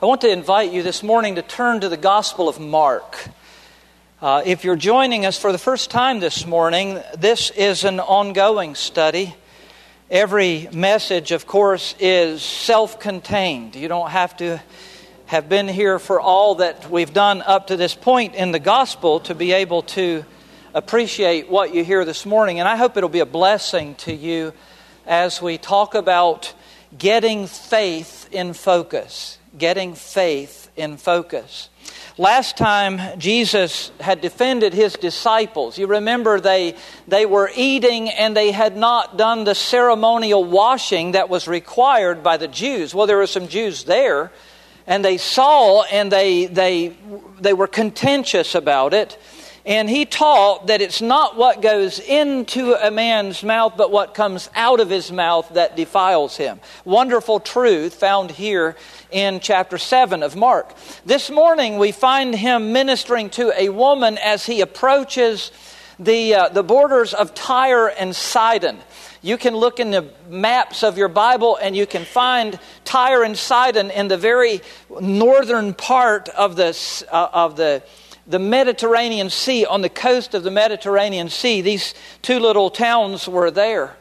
I want to invite you this morning to turn to the Gospel of Mark. If you're joining us for the first time this morning, this is an ongoing study. Every message, of course, is self-contained. You don't have to have been here for all that we've done up to this point in the Gospel to be able to appreciate what you hear this morning. And I hope it'll be a blessing to you as we talk about getting faith in focus. Getting faith in focus. Last time Jesus had defended his disciples. You remember they were eating and they had not done the ceremonial washing that was required by the Jews. Well, there were some Jews there, and they saw and they were contentious about it. And he taught that it's not what goes into a man's mouth, but what comes out of his mouth that defiles him. Wonderful truth found here in chapter 7 of Mark. This morning we find him ministering to a woman as he approaches the borders of Tyre and Sidon. You can look in the maps of your Bible and you can find Tyre and Sidon in the very northern part of the Mediterranean Sea, on the coast of the Mediterranean Sea. These two little towns were there.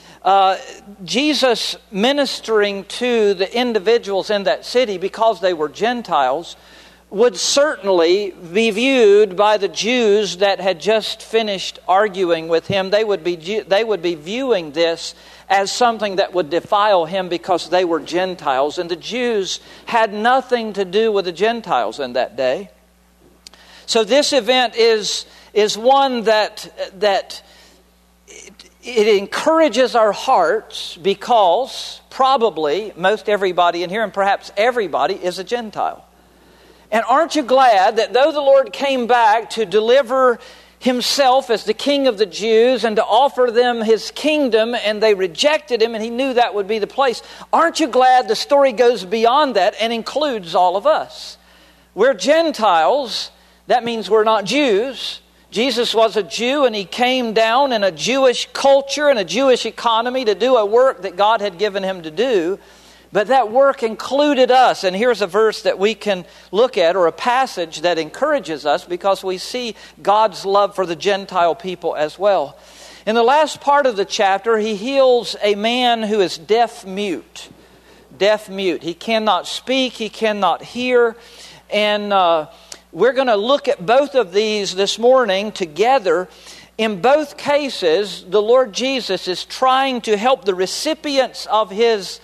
Jesus ministering to the individuals in that city, because they were Gentiles, would certainly be viewed by the Jews that had just finished arguing with him. They would be viewing this as something that would defile him because they were Gentiles. And the Jews had nothing to do with the Gentiles in that day. So this event is one that it encourages our hearts, because probably most everybody in here, and perhaps everybody, is a Gentile. And aren't you glad that though the Lord came back to deliver himself as the King of the Jews and to offer them his kingdom, and they rejected him, and he knew that would be the place, aren't you glad the story goes beyond that and includes all of us? We're Gentiles. That means we're not Jews. Jesus was a Jew, and he came down in a Jewish culture and a Jewish economy to do a work that God had given him to do. But that work included us. And here's a verse that we can look at, or a passage that encourages us, because we see God's love for the Gentile people as well. In the last part of the chapter, he heals a man who is deaf-mute. Deaf-mute. He cannot speak, he cannot hear. And we're going to look at both of these this morning together. In both cases, the Lord Jesus is trying to help the recipients of His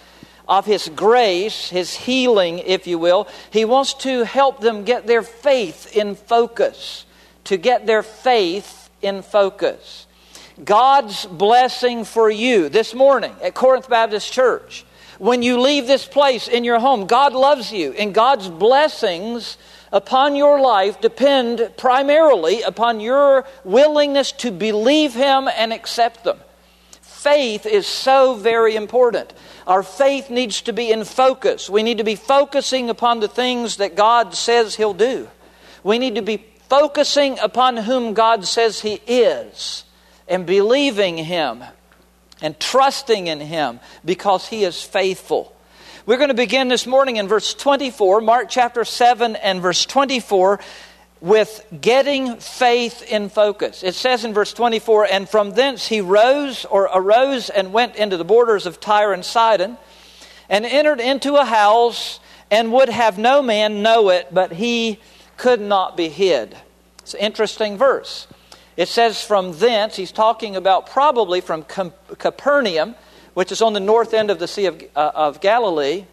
grace, His healing, if you will. He wants to help them get their faith in focus. To get their faith in focus. God's blessing for you this morning at Corinth Baptist Church. When you leave this place in your home, God loves you, and God's blessings upon your life depend primarily upon your willingness to believe Him and accept them. Faith is so very important. Our faith needs to be in focus. We need to be focusing upon the things that God says He'll do. We need to be focusing upon whom God says He is, and believing Him and trusting in Him because He is faithful. We're going to begin this morning in verse 24, Mark chapter 7 and verse 24, with getting faith in focus. It says in verse 24, "And from thence he arose and went into the borders of Tyre and Sidon, and entered into a house, and would have no man know it, but he could not be hid." It's an interesting verse. It says from thence, he's talking about probably from Capernaum, which is on the north end of the Sea of Galilee.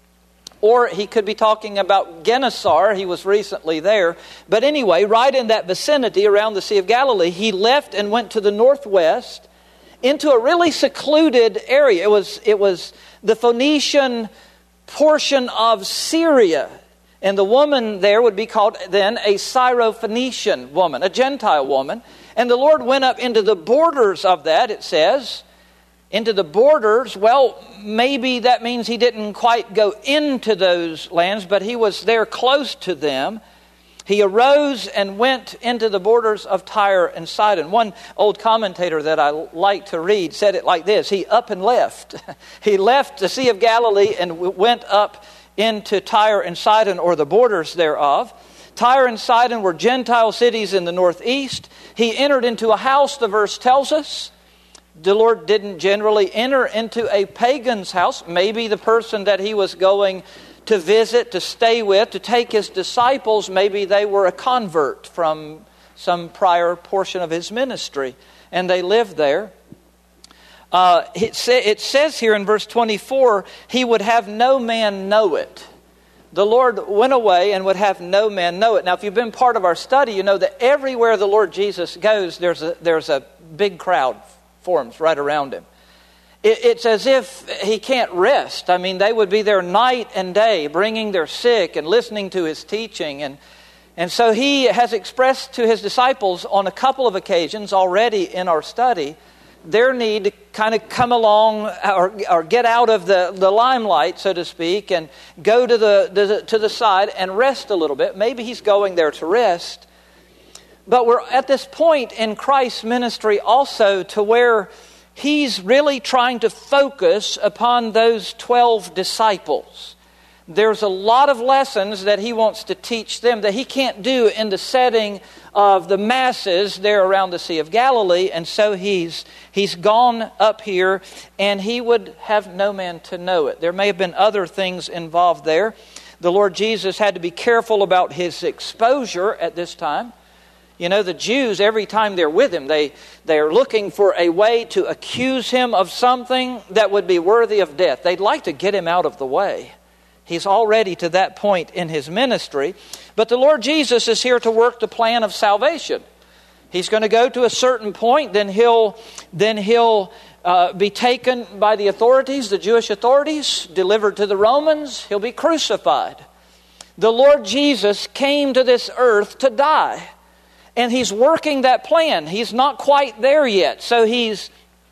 Or he could be talking about Gennesaret. He was recently there. But anyway, right in that vicinity around the Sea of Galilee, he left and went to the northwest into a really secluded area. It was the Phoenician portion of Syria. And the woman there would be called then a Syrophoenician woman, a Gentile woman. And the Lord went up into the borders of that, it says. Into the borders, well, maybe that means he didn't quite go into those lands, but he was there close to them. He arose and went into the borders of Tyre and Sidon. One old commentator that I like to read said it like this: he up and left. He left the Sea of Galilee and went up into Tyre and Sidon, or the borders thereof. Tyre and Sidon were Gentile cities in the northeast. He entered into a house, the verse tells us. The Lord didn't generally enter into a pagan's house. Maybe the person that he was going to visit, to stay with, to take his disciples, maybe they were a convert from some prior portion of his ministry, and they lived there. It says here in verse 24, he would have no man know it. The Lord went away and would have no man know it. Now, if you've been part of our study, you know that everywhere the Lord Jesus goes, there's a big crowd forms right around him. It's as if he can't rest. I mean, they would be there night and day, bringing their sick and listening to his teaching. And so he has expressed to his disciples on a couple of occasions already in our study their need to kind of come along or get out of the limelight, so to speak, and go to the side and rest a little bit. Maybe he's going there to rest. But we're at this point in Christ's ministry also to where he's really trying to focus upon those 12 disciples. There's a lot of lessons that he wants to teach them that he can't do in the setting of the masses there around the Sea of Galilee. And so he's gone up here, and he would have no man to know it. There may have been other things involved there. The Lord Jesus had to be careful about his exposure at this time. You know, the Jews, every time they're with him, they are looking for a way to accuse him of something that would be worthy of death. They'd like to get him out of the way. He's already to that point in his ministry. But the Lord Jesus is here to work the plan of salvation. He's going to go to a certain point, then he'll be taken by the authorities, the Jewish authorities, delivered to the Romans. He'll be crucified. The Lord Jesus came to this earth to die. And he's working that plan. He's not quite there yet. So he's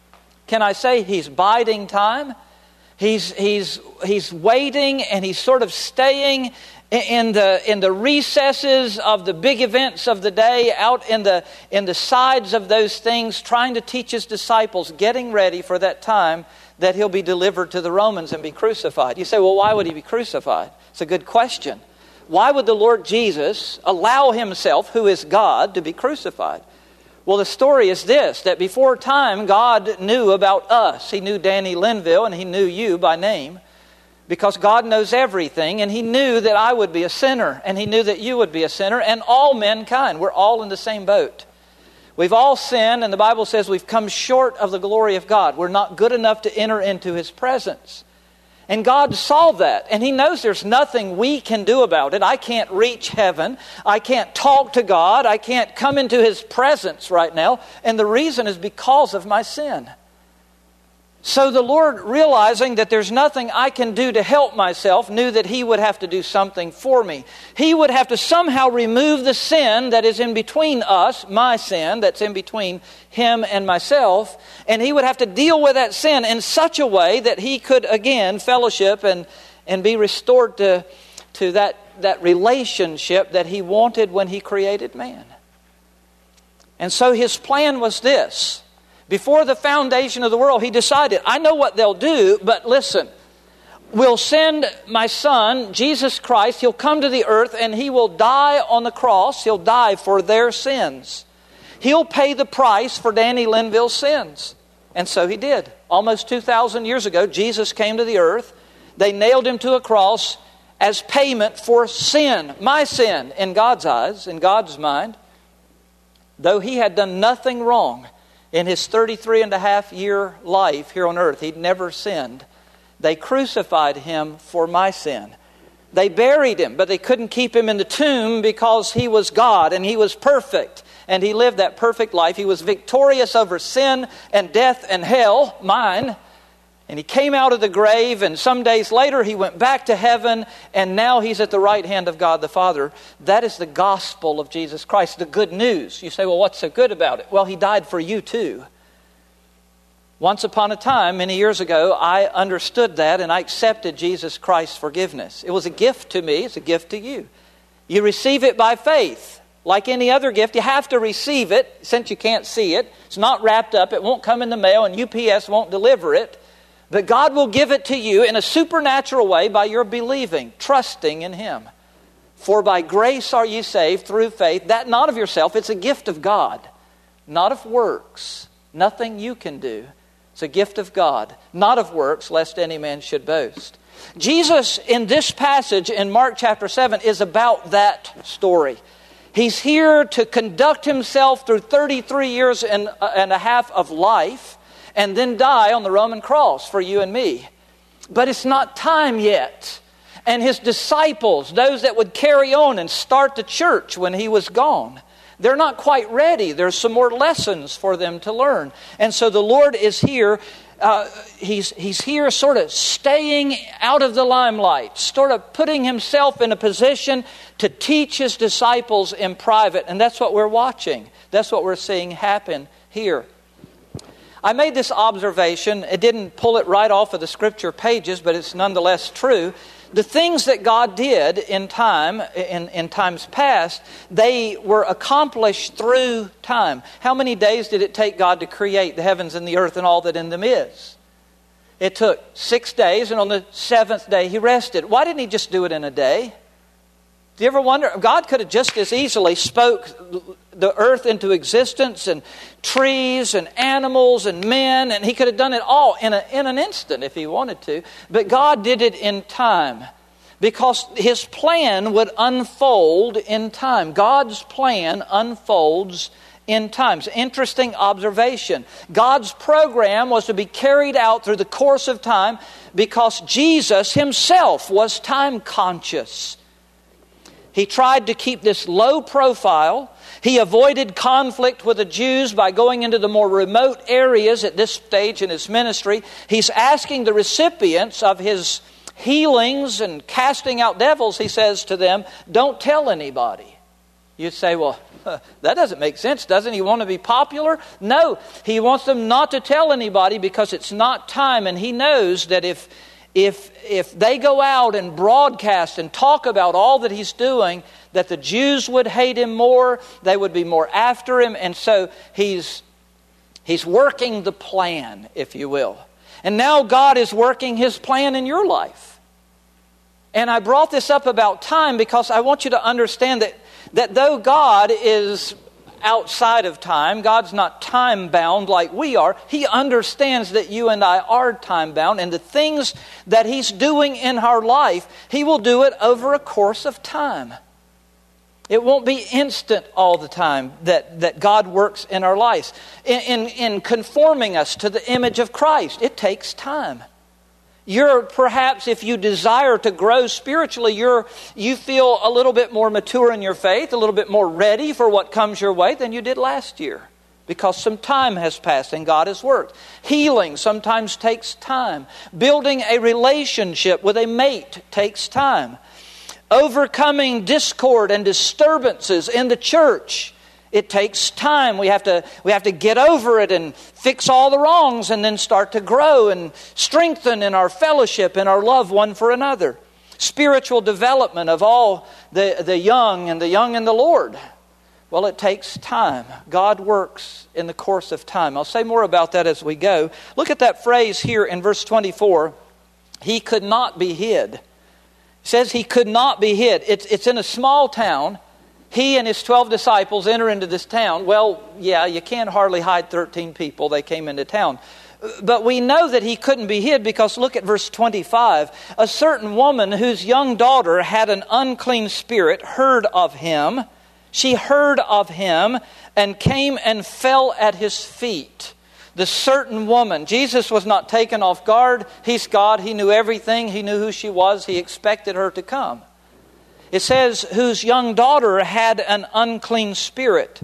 biding time. He's waiting, and he's sort of staying in the recesses of the big events of the day, out in the sides of those things, trying to teach his disciples, getting ready for that time that he'll be delivered to the Romans and be crucified. You say, well, why would he be crucified? It's a good question. Why would the Lord Jesus allow himself, who is God, to be crucified? Well, the story is this, that before time, God knew about us. He knew Danny Linville, and he knew you by name, because God knows everything, and he knew that I would be a sinner, and he knew that you would be a sinner, and all mankind. We're all in the same boat. We've all sinned, and the Bible says we've come short of the glory of God. We're not good enough to enter into his presence. And God saw that, and he knows there's nothing we can do about it. I can't reach heaven. I can't talk to God. I can't come into his presence right now. And the reason is because of my sin. So the Lord, realizing that there's nothing I can do to help myself, knew that he would have to do something for me. He would have to somehow remove the sin that is in between us, my sin that's in between him and myself, and he would have to deal with that sin in such a way that he could again fellowship and be restored to that relationship that he wanted when he created man. And so his plan was this. Before the foundation of the world, he decided, I know what they'll do, but listen, we'll send my son, Jesus Christ. He'll come to the earth and he will die on the cross. He'll die for their sins. He'll pay the price for Danny Linville's sins. And so he did. Almost 2,000 years ago, Jesus came to the earth. They nailed him to a cross as payment for sin, my sin, in God's eyes, in God's mind. Though he had done nothing wrong, in his 33-and-a-half-year life here on earth, he'd never sinned. They crucified him for my sin. They buried him, but they couldn't keep him in the tomb because he was God and he was perfect. And he lived that perfect life. He was victorious over sin and death and hell, mine. And he came out of the grave, and some days later he went back to heaven, and now he's at the right hand of God the Father. That is the gospel of Jesus Christ, the good news. You say, well, what's so good about it? Well, he died for you too. Once upon a time, many years ago, I understood that, and I accepted Jesus Christ's forgiveness. It was a gift to me. It's a gift to you. You receive it by faith. Like any other gift, you have to receive it since you can't see it. It's not wrapped up. It won't come in the mail, and UPS won't deliver it. But God will give it to you in a supernatural way by your believing, trusting in Him. For by grace are ye saved through faith, that not of yourself, it's a gift of God, not of works, nothing you can do. It's a gift of God, not of works, lest any man should boast. Jesus in this passage in Mark chapter 7 is about that story. He's here to conduct Himself through 33 years and a half of life and then die on the Roman cross for you and me. But it's not time yet. And His disciples, those that would carry on and start the church when He was gone, they're not quite ready. There's some more lessons for them to learn. And so the Lord is here. He's here sort of staying out of the limelight, sort of putting Himself in a position to teach His disciples in private. And that's what we're watching. That's what we're seeing happen here. I made this observation. It didn't pull it right off of the scripture pages, but it's nonetheless true. The things that God did in times past, they were accomplished through time. How many days did it take God to create the heavens and the earth and all that in them is? It took 6 days, and on the seventh day He rested. Why didn't He just do it in a day? Do you ever wonder? God could have just as easily spoke the earth into existence, and trees and animals and men, and He could have done it all in an instant if He wanted to. But God did it in time because His plan would unfold in time. God's plan unfolds in times. Interesting observation. God's program was to be carried out through the course of time because Jesus Himself was time conscious. He tried to keep this low profile. He avoided conflict with the Jews by going into the more remote areas at this stage in His ministry. He's asking the recipients of His healings and casting out devils, He says to them, don't tell anybody. You say, well, that doesn't make sense. Doesn't He want to be popular? No, He wants them not to tell anybody because it's not time. And He knows that if they go out and broadcast and talk about all that He's doing, that the Jews would hate Him more, they would be more after Him, and so He's working the plan, if you will. And now God is working His plan in your life. And I brought this up about time because I want you to understand that though God is outside of time, God's not time bound like we are. He understands that you and I are time bound, and the things that He's doing in our life, He will do it over a course of time. It won't be instant all the time that God works in our lives. In conforming us to the image of Christ, it takes time. You're perhaps, if you desire to grow spiritually, you feel a little bit more mature in your faith, a little bit more ready for what comes your way than you did last year, because some time has passed and God has worked. Healing sometimes takes time. Building a relationship with a mate takes time. Overcoming discord and disturbances in the church, it takes time. We have to get over it and fix all the wrongs and then start to grow and strengthen in our fellowship and our love one for another. Spiritual development of all the young and the Lord. Well, it takes time. God works in the course of time. I'll say more about that as we go. Look at that phrase here in verse 24. He could not be hid. It says He could not be hid. It's in a small town. He and His 12 disciples enter into this town. Well, yeah, you can't hardly hide 13 people. They came into town. But we know that He couldn't be hid because look at verse 25. A certain woman whose young daughter had an unclean spirit heard of Him. She heard of Him and came and fell at His feet. The certain woman. Jesus was not taken off guard. He's God. He knew everything. He knew who she was. He expected her to come. It says, whose young daughter had an unclean spirit.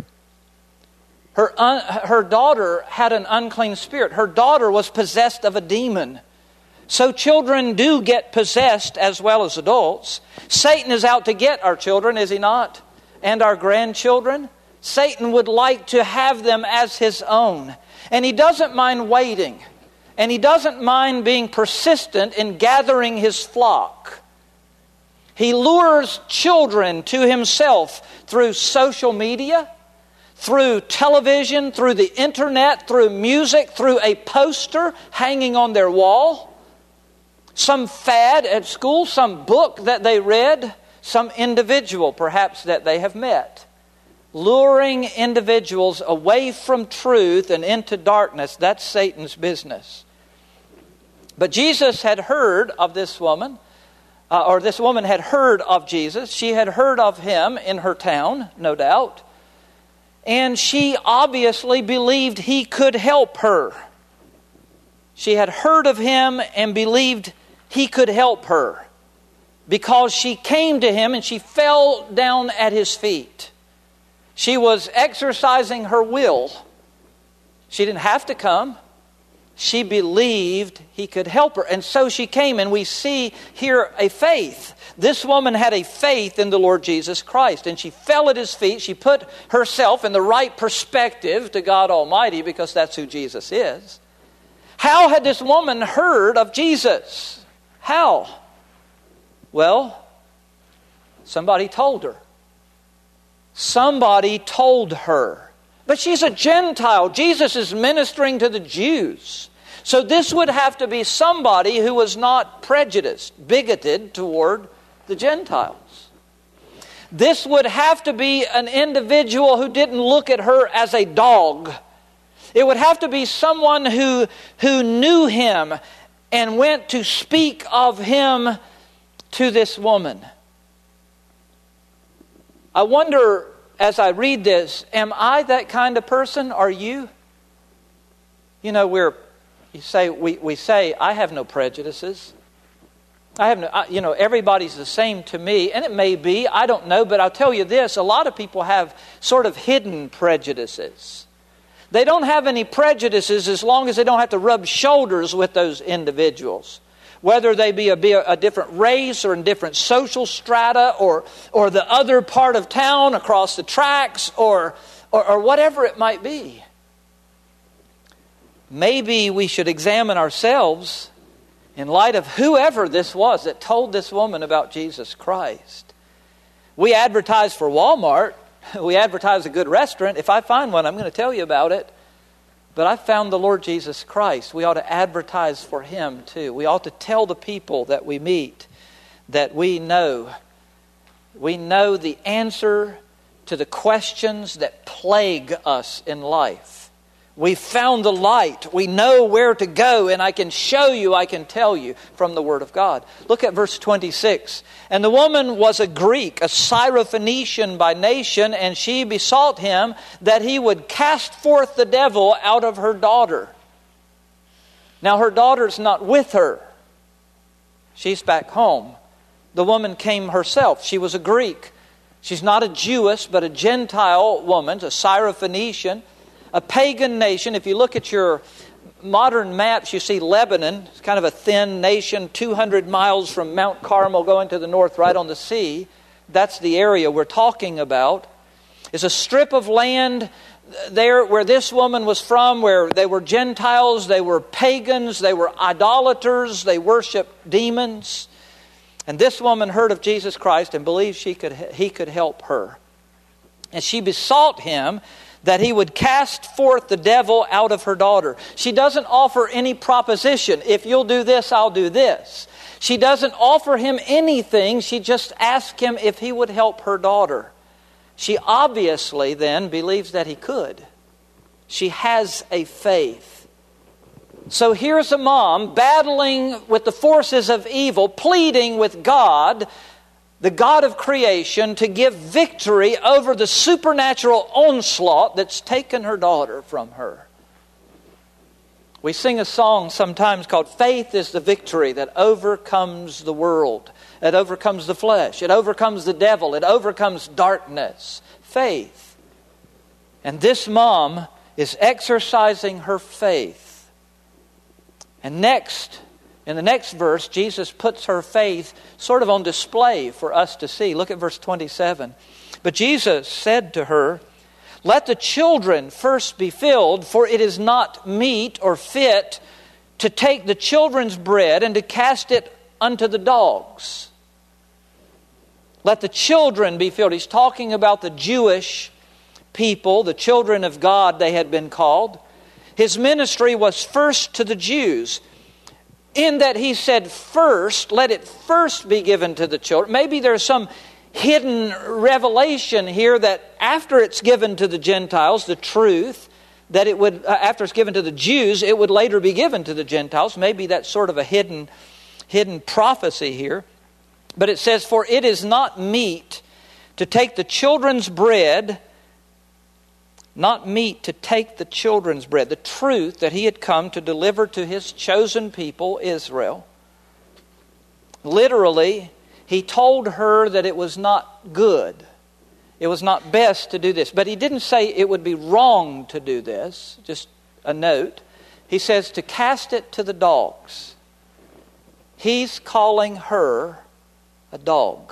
Her daughter had an unclean spirit. Her daughter was possessed of a demon. So children do get possessed as well as adults. Satan is out to get our children, is he not? And our grandchildren. Satan would like to have them as his own. And he doesn't mind waiting. And he doesn't mind being persistent in gathering his flock. He lures children to himself through social media, through television, through the internet, through music, through a poster hanging on their wall, some fad at school, some book that they read, some individual perhaps that they have met. Luring individuals away from truth and into darkness, that's Satan's business. But Jesus had heard of this woman, or this woman had heard of Jesus. She had heard of him in her town, no doubt. And she obviously believed he could help her. She had heard of him and believed he could help her, because she came to him and she fell down at his feet. She was exercising her will. She didn't have to come. She believed he could help her. And so she came, and we see here a faith. This woman had a faith in the Lord Jesus Christ, and she fell at his feet. She put herself in the right perspective to God Almighty, because that's who Jesus is. How had this woman heard of Jesus? How? Well, somebody told her. Somebody told her. But she's a Gentile. Jesus is ministering to the Jews. So this would have to be somebody who was not prejudiced, bigoted toward the Gentiles. This would have to be an individual who didn't look at her as a dog. It would have to be someone who knew him and went to speak of him to this woman. I wonder, as I read this, am I that kind of person? Are you? You know, we say, I have no prejudices. Everybody's the same to me. And it may be, I don't know, but I'll tell you this, a lot of people have sort of hidden prejudices. They don't have any prejudices as long as they don't have to rub shoulders with those individuals. Whether they be a different race or in different social strata or the other part of town across the tracks or whatever it might be. Maybe we should examine ourselves in light of whoever this was that told this woman about Jesus Christ. We advertise for Walmart. We advertise a good restaurant. If I find one, I'm going to tell you about it. But I found the Lord Jesus Christ. We ought to advertise for him too. We ought to tell the people that we meet that we know. We know the answer to the questions that plague us in life. We found the light. We know where to go, and I can show you, I can tell you from the Word of God. Look at verse 26. And the woman was a Greek, a Syrophoenician by nation, and she besought him that he would cast forth the devil out of her daughter. Now her daughter's not with her. She's back home. The woman came herself. She was a Greek. She's not a Jewess, but a Gentile woman, a Syrophoenician. A pagan nation. If you look at your modern maps, you see Lebanon. It's kind of a thin nation, 200 miles from Mount Carmel going to the north, right on the sea. That's the area we're talking about. It's a strip of land there where this woman was from, where they were Gentiles, they were pagans, they were idolaters, they worshiped demons. And this woman heard of Jesus Christ and believed he could help her. And she besought him that he would cast forth the devil out of her daughter. She doesn't offer any proposition. If you'll do this, I'll do this. She doesn't offer him anything. She just asks him if he would help her daughter. She obviously then believes that he could. She has a faith. So here's a mom battling with the forces of evil, pleading with God, the God of creation, to give victory over the supernatural onslaught that's taken her daughter from her. We sing a song sometimes called "Faith is the victory that overcomes the world. It overcomes the flesh. It overcomes the devil. It overcomes darkness." Faith. And this mom is exercising her faith. And in the next verse, Jesus puts her faith sort of on display for us to see. Look at verse 27. But Jesus said to her, "Let the children first be filled, for it is not meet or fit to take the children's bread and to cast it unto the dogs." Let the children be filled. He's talking about the Jewish people, the children of God they had been called. His ministry was first to the Jews, in that he said first, let it first be given to the children. Maybe there's some hidden revelation here that after it's given to the Gentiles, the truth, that it would, after it's given to the Jews, it would later be given to the Gentiles. Maybe that's sort of a hidden prophecy here. But it says, for it is not meet to take the children's bread, not meet to take the children's bread, the truth that he had come to deliver to his chosen people, Israel. Literally, he told her that it was not good. It was not best to do this. But he didn't say it would be wrong to do this. Just a note. He says to cast it to the dogs. He's calling her a dog.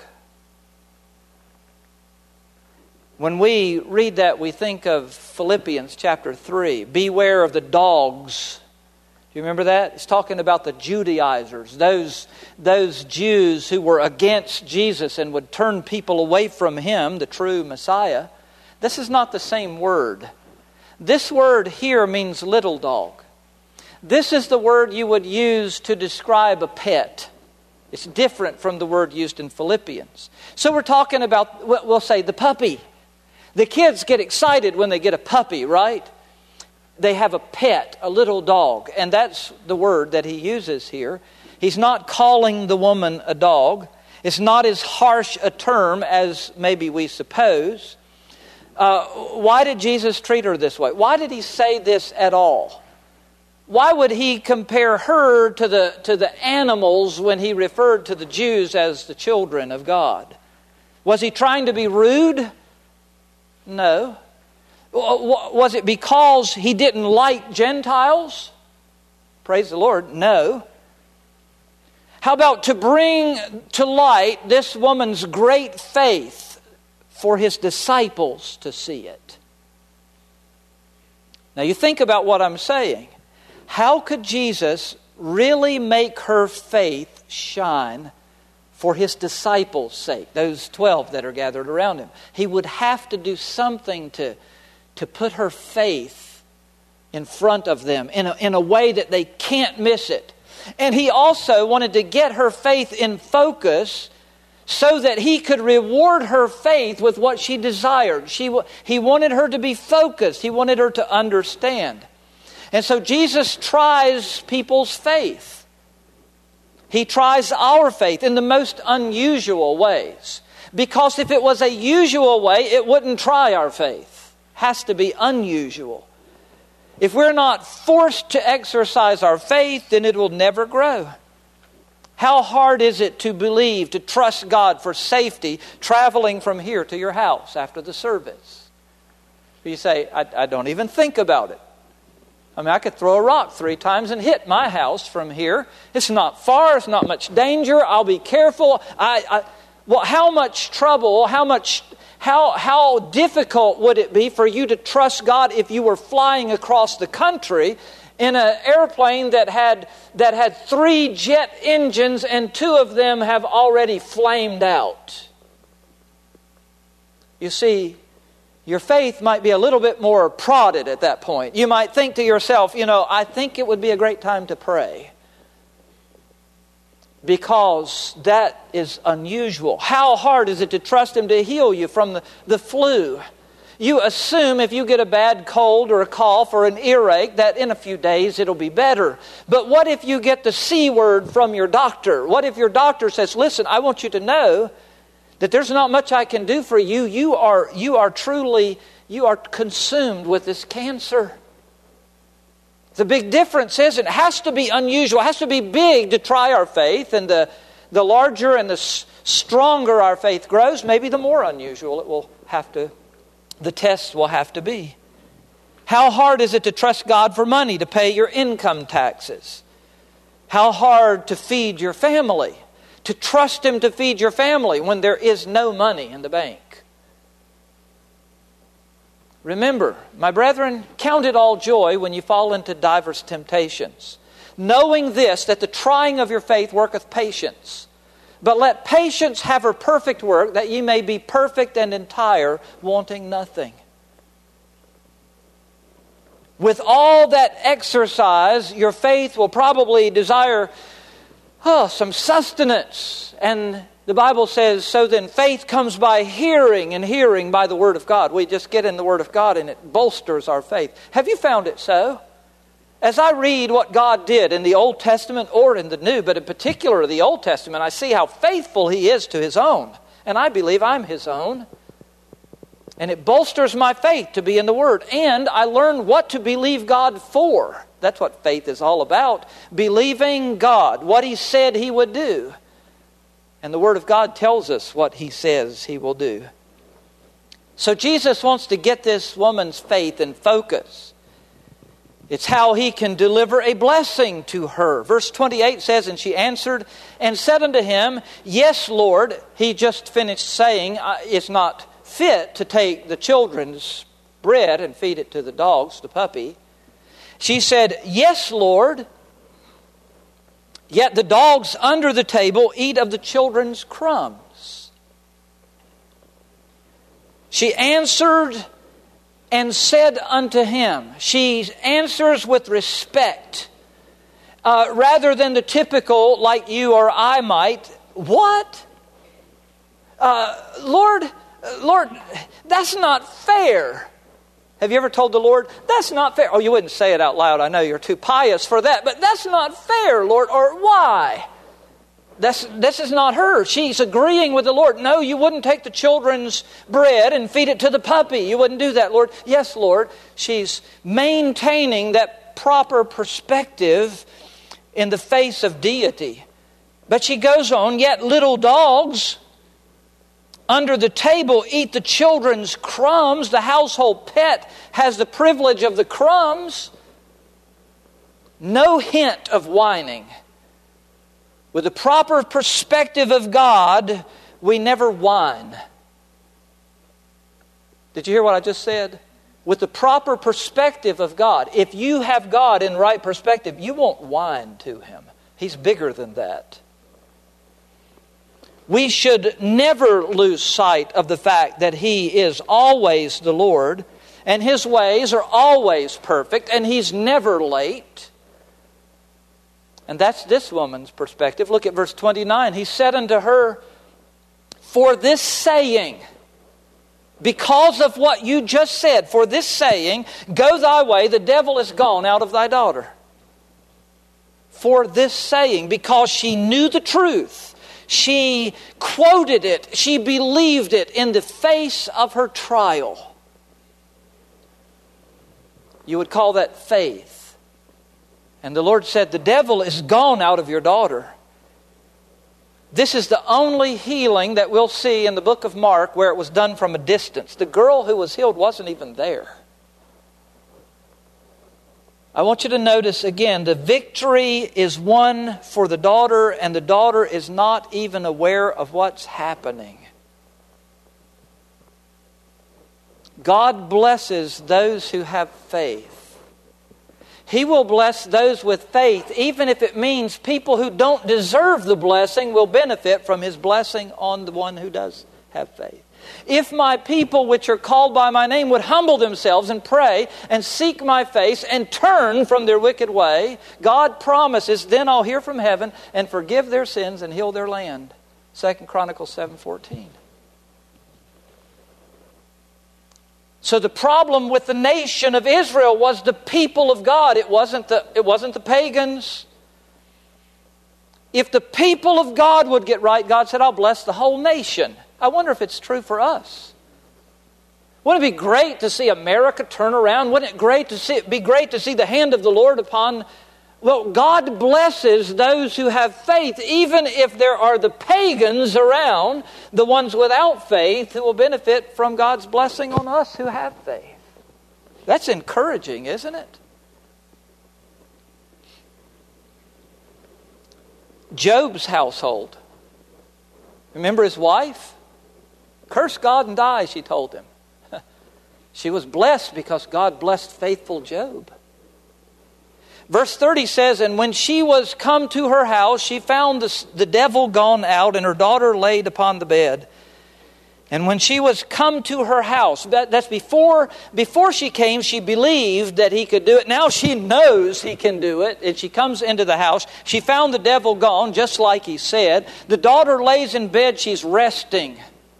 When we read that, we think of Philippians chapter 3. Beware of the dogs. Do you remember that? It's talking about the Judaizers, those Jews who were against Jesus and would turn people away from him, the true Messiah. This is not the same word. This word here means little dog. This is the word you would use to describe a pet. It's different from the word used in Philippians. So we're talking about, we'll say, the puppy. The kids get excited when they get a puppy, right? They have a pet, a little dog. And that's the word that he uses here. He's not calling the woman a dog. It's not as harsh a term as maybe we suppose. Why did Jesus treat her this way? Why did he say this at all? Why would he compare her to the animals when he referred to the Jews as the children of God? Was he trying to be rude? No. Was it because he didn't like Gentiles? Praise the Lord. No. How about to bring to light this woman's great faith for his disciples to see it? Now you think about what I'm saying. How could Jesus really make her faith shine for his disciples' sake, those 12 that are gathered around him? He would have to do something to put her faith in front of them in a way that they can't miss it. And he also wanted to get her faith in focus so that he could reward her faith with what she desired. He wanted her to be focused. He wanted her to understand. And so Jesus tries people's faith. He tries our faith in the most unusual ways. Because if it was a usual way, it wouldn't try our faith. Has to be unusual. If we're not forced to exercise our faith, then it will never grow. How hard is it to believe, to trust God for safety, traveling from here to your house after the service? You say, I don't even think about it. I mean, I could throw a rock 3 times and hit my house from here. It's not far. It's not much danger. I'll be careful. Well, how much trouble, how difficult would it be for you to trust God if you were flying across the country in an airplane that had 3 jet engines and 2 of them have already flamed out? You see, your faith might be a little bit more prodded at that point. You might think to yourself, I think it would be a great time to pray. Because that is unusual. How hard is it to trust him to heal you from the flu? You assume if you get a bad cold or a cough or an earache that in a few days it'll be better. But what if you get the C word from your doctor? What if your doctor says, listen, I want you to know that there's not much I can do for you. You are consumed with this cancer. The big difference is it has to be unusual. It has to be big to try our faith. And the larger and the stronger our faith grows, maybe the more unusual the test will have to be. How hard is it to trust God for money to pay your income taxes? How hard to feed your family? To trust him to feed your family when there is no money in the bank? Remember, my brethren, count it all joy when you fall into divers temptations, knowing this, that the trying of your faith worketh patience. But let patience have her perfect work, that ye may be perfect and entire, wanting nothing. With all that exercise, your faith will probably desire some sustenance. And the Bible says, so then faith comes by hearing, and hearing by the Word of God. We just get in the Word of God and it bolsters our faith. Have you found it so? As I read what God did in the Old Testament or in the New, but in particular the Old Testament, I see how faithful He is to His own. And I believe I'm His own. And it bolsters my faith to be in the Word. And I learn what to believe God for. That's what faith is all about. Believing God, what He said He would do. And the Word of God tells us what He says He will do. So Jesus wants to get this woman's faith in focus. It's how He can deliver a blessing to her. Verse 28 says, and she answered and said unto Him, Yes, Lord. He just finished saying, it's not fit to take the children's bread and feed it to the dogs, the puppy. She said, Yes, Lord. Yet the dogs under the table eat of the children's crumbs. She answered and said unto Him. She answers with respect. Rather than the typical, like you or I might, what? Lord, that's not fair. Have you ever told the Lord, that's not fair? Oh, you wouldn't say it out loud. I know you're too pious for that. But that's not fair, Lord. Or why? This is not her. She's agreeing with the Lord. No, you wouldn't take the children's bread and feed it to the puppy. You wouldn't do that, Lord. Yes, Lord. She's maintaining that proper perspective in the face of deity. But she goes on, yet little dogs under the table eat the children's crumbs. The household pet has the privilege of the crumbs. No hint of whining. With the proper perspective of God, we never whine. Did you hear what I just said? With the proper perspective of God, if you have God in right perspective, you won't whine to Him. He's bigger than that. We should never lose sight of the fact that He is always the Lord, and His ways are always perfect, and He's never late. And that's this woman's perspective. Look at verse 29. He said unto her, For this saying, because of what you just said, for this saying, go thy way, the devil is gone out of thy daughter. For this saying, because she knew the truth. She quoted it. She believed it in the face of her trial. You would call that faith. And the Lord said, the devil is gone out of your daughter. This is the only healing that we'll see in the book of Mark where it was done from a distance. The girl who was healed wasn't even there. I want you to notice again, the victory is won for the daughter, and the daughter is not even aware of what's happening. God blesses those who have faith. He will bless those with faith, even if it means people who don't deserve the blessing will benefit from His blessing on the one who does have faith. If my people which are called by my name would humble themselves and pray and seek my face and turn from their wicked way, God promises, then I'll hear from heaven and forgive their sins and heal their land. 2 Chronicles 7:14. So the problem with the nation of Israel was the people of God. It wasn't the pagans. If the people of God would get right, God said, I'll bless the whole nation. I wonder if it's true for us. Wouldn't it be great to see America turn around? Wouldn't it be great to see the hand of the Lord upon... Well, God blesses those who have faith, even if there are the pagans around, the ones without faith, who will benefit from God's blessing on us who have faith. That's encouraging, isn't it? Job's household. Remember his wife? Curse God and die, she told him. She was blessed because God blessed faithful Job. Verse 30 says, and when she was come to her house, she found the devil gone out and her daughter laid upon the bed. And when she was come to her house, that's before she came, she believed that he could do it. Now she knows he can do it. And she comes into the house. She found the devil gone, just like he said. The daughter lays in bed. She's resting.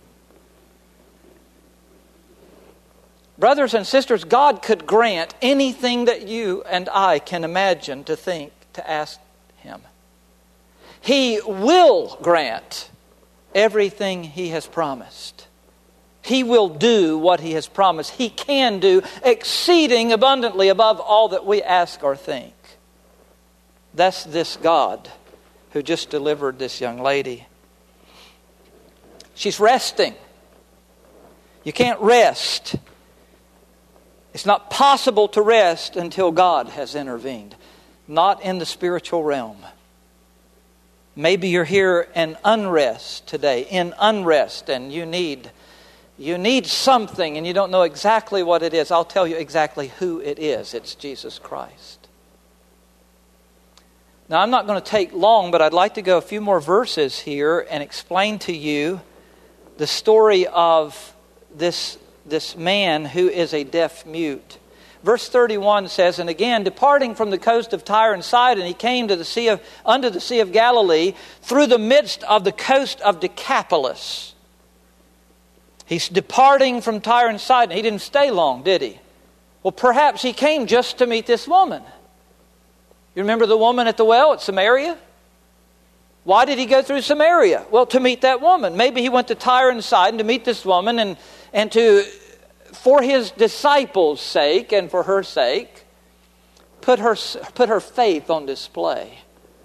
Brothers and sisters, God could grant anything that you and I can imagine, to think, to ask Him. He will grant everything He has promised. He will do what He has promised. He can do exceeding abundantly above all that we ask or think. That's this God who just delivered this young lady. She's resting. You can't rest. It's not possible to rest until God has intervened. Not in the spiritual realm. Maybe you're here in unrest today, and you need something and you don't know exactly what it is. I'll tell you exactly who it is. It's Jesus Christ. Now, I'm not going to take long, but I'd like to go a few more verses here and explain to you the story of this man who is a deaf mute. Verse 31 says, "And again, departing from the coast of Tyre and Sidon, he came to unto the Sea of Galilee, through the midst of the coast of Decapolis." He's departing from Tyre and Sidon. He didn't stay long, did he? Well, perhaps he came just to meet this woman. You remember the woman at the well at Samaria? Why did he go through Samaria? Well, to meet that woman. Maybe he went to Tyre and Sidon to meet this woman and to, for his disciples' sake and for her sake, put her faith on display.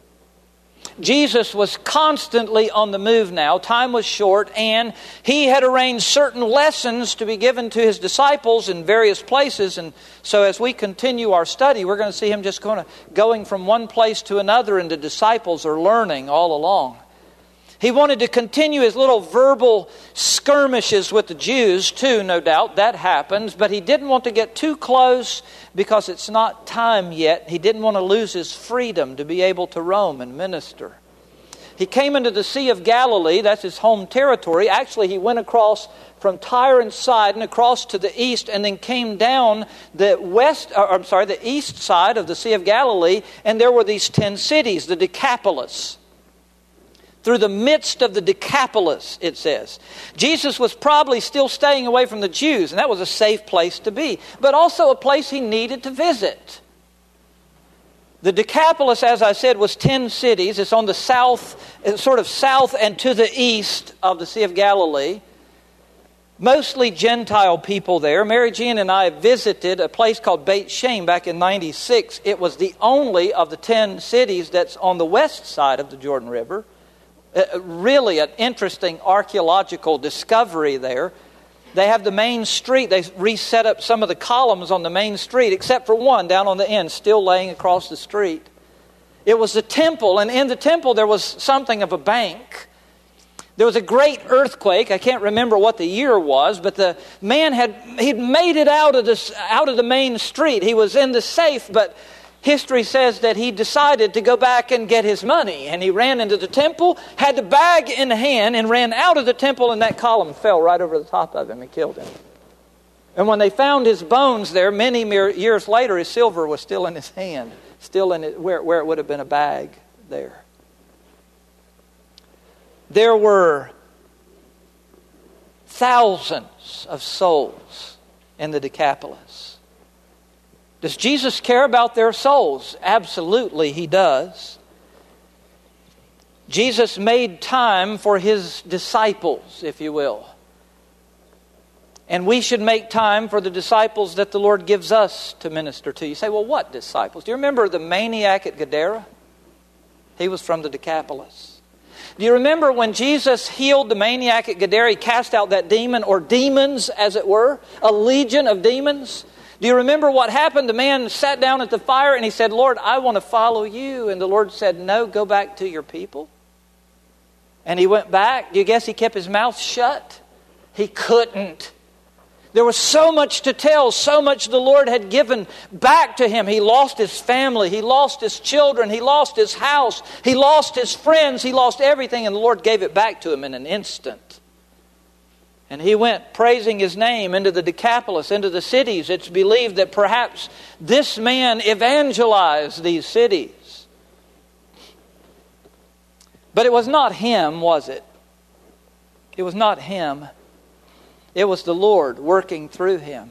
Jesus was constantly on the move now. Time was short, and he had arranged certain lessons to be given to his disciples in various places. And so as we continue our study, we're going to see him just going from one place to another, and the disciples are learning all along. He wanted to continue his little verbal skirmishes with the Jews too, no doubt. That happens. But he didn't want to get too close because it's not time yet. He didn't want to lose his freedom to be able to roam and minister. He came into the Sea of Galilee. That's his home territory. Actually, he went across from Tyre and Sidon across to the east, and then came down the east side of the Sea of Galilee. And there were these 10 cities, the Decapolis. Through the midst of the Decapolis, it says. Jesus was probably still staying away from the Jews, and that was a safe place to be, but also a place he needed to visit. The Decapolis, as I said, was 10 cities. It's on the south and to the east of the Sea of Galilee. Mostly Gentile people there. Mary Jean and I visited a place called Beit Shean back in 96. It was the only of the 10 cities that's on the west side of the Jordan River. Really an interesting archaeological discovery there. They have the main street. They reset up some of the columns on the main street, except for one down on the end, still laying across the street. It was a temple, and in the temple there was something of a bank. There was a great earthquake. I can't remember what the year was, but the man he'd made it out of the main street. He was in the safe, but history says that he decided to go back and get his money. And he ran into the temple, had the bag in hand, and ran out of the temple, and that column fell right over the top of him and killed him. And when they found his bones there, many years later, his silver was still in his hand, still in it, where it would have been a bag there. There were thousands of souls in the Decapolis. Does Jesus care about their souls? Absolutely, He does. Jesus made time for His disciples, if you will. And we should make time for the disciples that the Lord gives us to minister to. You say, well, what disciples? Do you remember the maniac at Gadara? He was from the Decapolis. Do you remember when Jesus healed the maniac at Gadara? He cast out that demon, or demons, as it were, a legion of demons. Do you remember what happened? The man sat down at the fire and he said, Lord, I want to follow you. And the Lord said, no, go back to your people. And he went back. Do you guess he kept his mouth shut? He couldn't. There was so much to tell, so much the Lord had given back to him. He lost his family, he lost his children, he lost his house, he lost his friends, he lost everything, and the Lord gave it back to him in an instant. And he went praising his name into the Decapolis, into the cities. It's believed that perhaps this man evangelized these cities. But it was not him, was it? It was not him. It was the Lord working through him.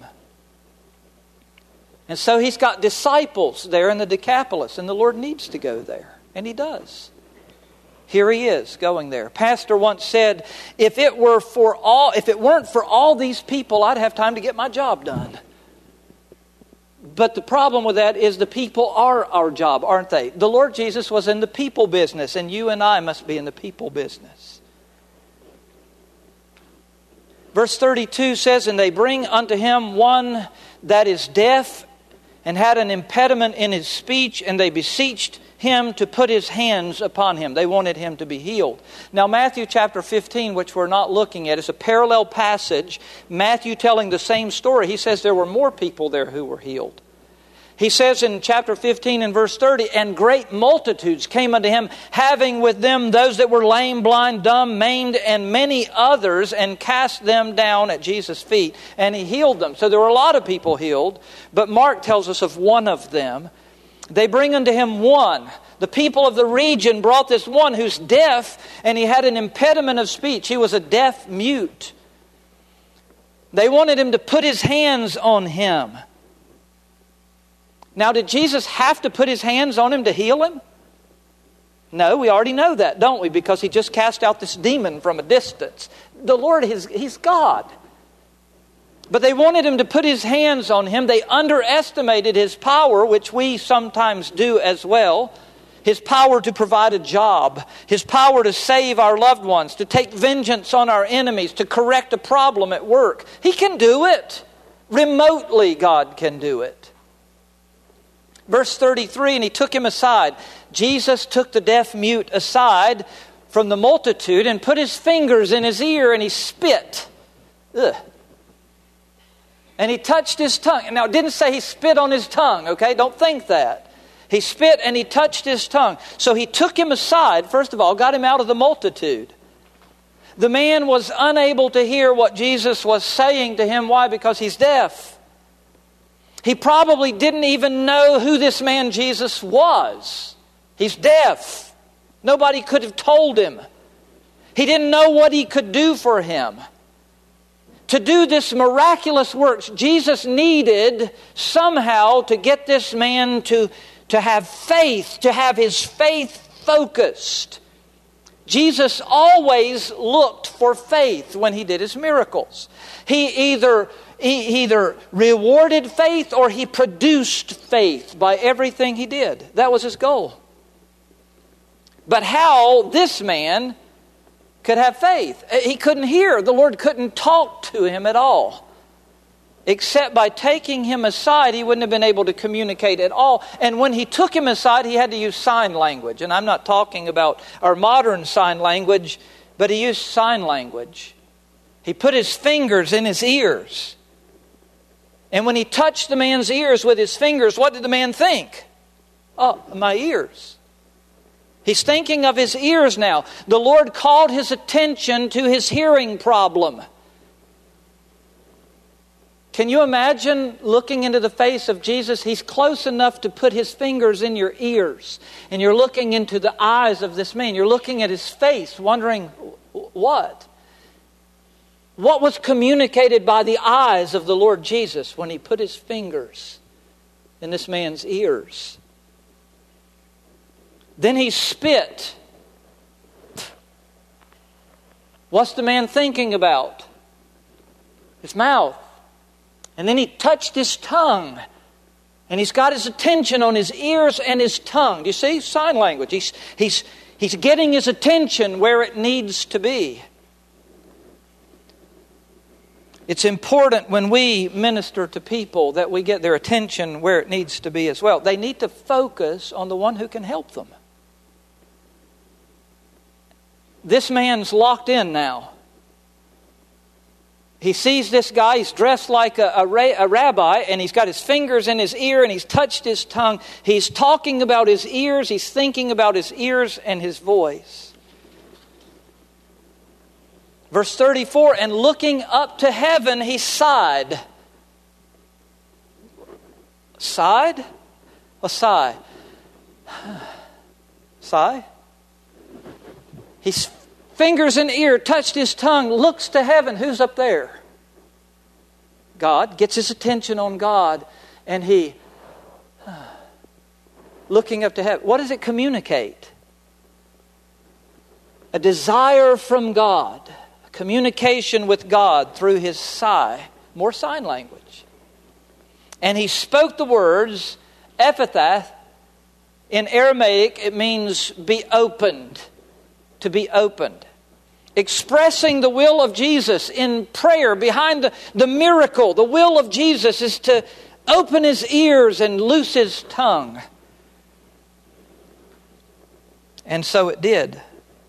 And so he's got disciples there in the Decapolis, and the Lord needs to go there. And he does. Here he is going there. Pastor once said, if it weren't for all these people, I'd have time to get my job done. But the problem with that is the people are our job, aren't they? The Lord Jesus was in the people business, and you and I must be in the people business. Verse 32 says, and they bring unto him one that is deaf and had an impediment in his speech, and they beseeched him to put his hands upon him. They wanted him to be healed. Now Matthew chapter 15, which we're not looking at, is a parallel passage. Matthew telling the same story. He says there were more people there who were healed. He says in chapter 15 and verse 30, and great multitudes came unto him, having with them those that were lame, blind, dumb, maimed, and many others, and cast them down at Jesus' feet, and he healed them. So there were a lot of people healed, but Mark tells us of one of them. They bring unto him one. The people of the region brought this one who's deaf, and he had an impediment of speech. He was a deaf mute. They wanted him to put his hands on him. Now, did Jesus have to put his hands on him to heal him? No, we already know that, don't we? Because he just cast out this demon from a distance. The Lord, he's God. But they wanted him to put his hands on him. They underestimated his power, which we sometimes do as well. His power to provide a job. His power to save our loved ones. To take vengeance on our enemies. To correct a problem at work. He can do it. Remotely, God can do it. Verse 33, and he took him aside. Jesus took the deaf mute aside from the multitude and put his fingers in his ear and he spit. Ugh. And he touched his tongue. Now, it didn't say he spit on his tongue, okay? Don't think that. He spit and he touched his tongue. So he took him aside, first of all, got him out of the multitude. The man was unable to hear what Jesus was saying to him. Why? Because he's deaf. He probably didn't even know who this man Jesus was. He's deaf. Nobody could have told him. He didn't know what he could do for him. To do this miraculous works, Jesus needed somehow to get this man to have faith, to have his faith focused. Jesus always looked for faith when he did his miracles. He either rewarded faith or he produced faith by everything he did. That was his goal. But how this man could have faith? He couldn't hear. The Lord couldn't talk to him at all. Except by taking him aside, he wouldn't have been able to communicate at all. And when he took him aside, he had to use sign language. And I'm not talking about our modern sign language, but he used sign language. He put his fingers in his ears. And when he touched the man's ears with his fingers, what did the man think? Oh, my ears. He's thinking of his ears now. The Lord called his attention to his hearing problem. Can you imagine looking into the face of Jesus? He's close enough to put his fingers in your ears. And you're looking into the eyes of this man. You're looking at his face, wondering, what? What was communicated by the eyes of the Lord Jesus when he put his fingers in this man's ears? Then he spit. What's the man thinking about? His mouth. And then he touched his tongue. And he's got his attention on his ears and his tongue. Do you see? Sign language. He's getting his attention where it needs to be. It's important when we minister to people that we get their attention where it needs to be as well. They need to focus on the one who can help them. This man's locked in now. He sees this guy, he's dressed like a rabbi, and he's got his fingers in his ear, and he's touched his tongue. He's talking about his ears, he's thinking about his ears and his voice. Verse 34, and looking up to heaven, he sighed. Sighed? A sigh. Sigh? His fingers and ear touched his tongue, looks to heaven. Who's up there? God. Gets his attention on God, and he, looking up to heaven. What does it communicate? A desire from God. A communication with God through his sigh. More sign language. And he spoke the words, Ephphatha. In Aramaic, it means be opened. To be opened. Expressing the will of Jesus in prayer behind the miracle. The will of Jesus is to open his ears and loose his tongue. And so it did.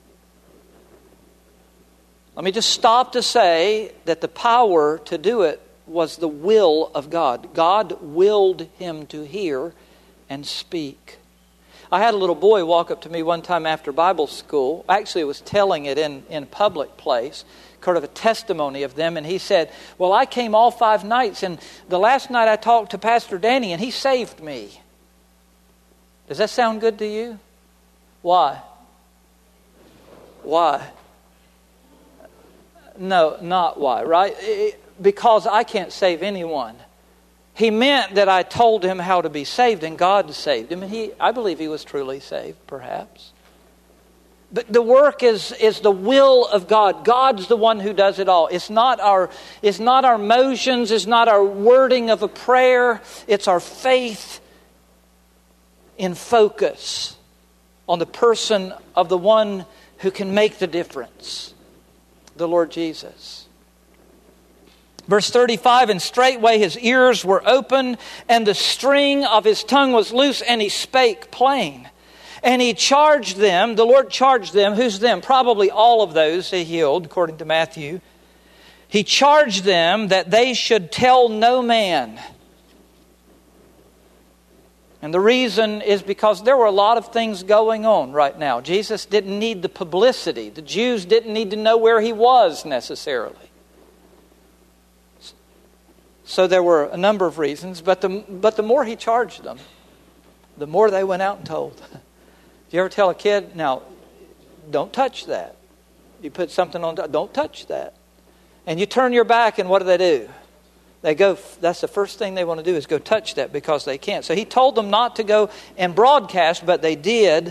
Let me just stop to say that the power to do it was the will of God. God willed him to hear and speak. I had a little boy walk up to me one time after Bible school. Actually, I was telling it in a public place, kind of a testimony of them. And he said, well, I came all 5 nights, and the last night I talked to Pastor Danny, and he saved me. Does that sound good to you? Why? Why? No, not why, right? Because I can't save anyone. He meant that I told him how to be saved, and God saved him. And I believe he was truly saved, perhaps. But the work is the will of God. God's the one who does it all. It's not our motions. It's not our wording of a prayer. It's our faith in focus on the person of the one who can make the difference, the Lord Jesus. Verse 35, and straightway his ears were opened, and the string of his tongue was loose, and he spake plain. And he charged them, the Lord charged them, who's them? Probably all of those he healed, according to Matthew. He charged them that they should tell no man. And the reason is because there were a lot of things going on right now. Jesus didn't need the publicity. The Jews didn't need to know where he was necessarily. So there were a number of reasons, but the more he charged them, the more they went out and told. Do you ever tell a kid, now, don't touch that. You put something on, don't touch that. And you turn your back, and what do? They go, that's the first thing they want to do is go touch that because they can't. So he told them not to go and broadcast, but they did.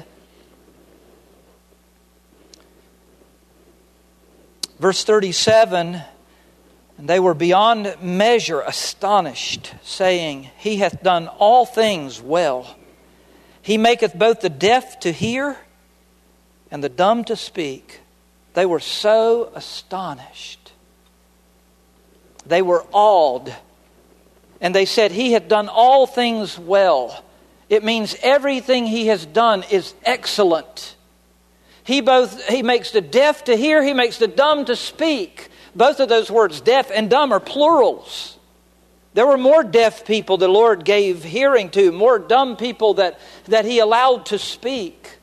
Verse 37, and they were beyond measure astonished, saying, he hath done all things well. He maketh both the deaf to hear and the dumb to speak. They were so astonished. They were awed. And they said, he hath done all things well. It means everything he has done is excellent. He makes the deaf to hear, he makes the dumb to speak. Both of those words, deaf and dumb, are plurals. There were more deaf people the Lord gave hearing to, more dumb people that he allowed to speak.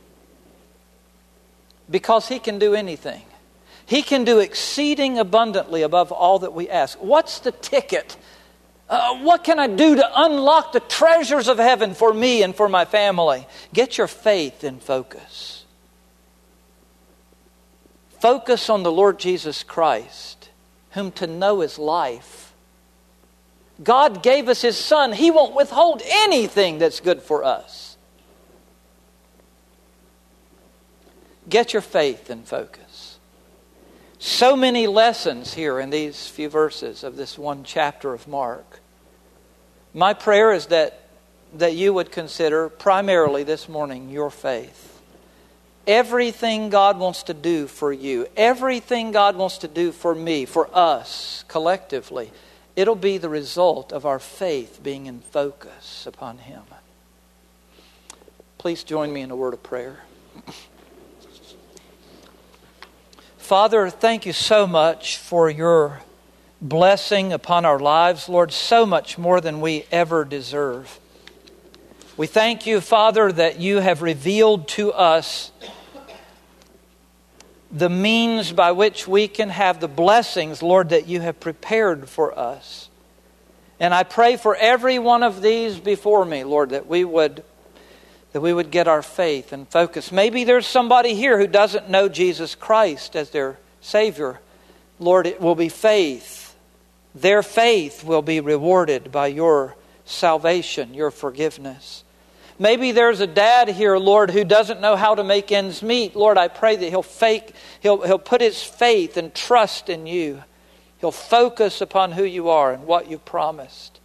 Because he can do anything. He can do exceeding abundantly above all that we ask. What's the ticket? What can I do to unlock the treasures of heaven for me and for my family? Get your faith in focus. Focus on the Lord Jesus Christ, whom to know is life. God gave us his Son. He won't withhold anything that's good for us. Get your faith in focus. So many lessons here in these few verses of this one chapter of Mark. My prayer is that you would consider primarily this morning your faith. Everything God wants to do for you, everything God wants to do for me, for us collectively, it'll be the result of our faith being in focus upon him. Please join me in a word of prayer. Father, thank you so much for your blessing upon our lives, Lord, so much more than we ever deserve. We thank you, Father, that you have revealed to us the means by which we can have the blessings, Lord, that you have prepared for us. And I pray for every one of these before me, Lord, that we would get our faith and focus. Maybe there's somebody here who doesn't know Jesus Christ as their Savior. Lord, it will be faith. Their faith will be rewarded by your salvation, your forgiveness. Maybe there's a dad here, Lord, who doesn't know how to make ends meet. Lord, I pray that he'll put his faith and trust in you. He'll focus upon who you are and what you promised.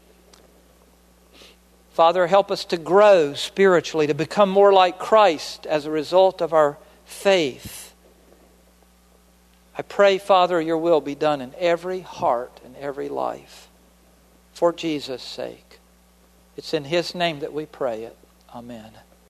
Father, help us to grow spiritually, to become more like Christ as a result of our faith. I pray, Father, your will be done in every heart and every life. For Jesus' sake. It's in His name that we pray it. Amen.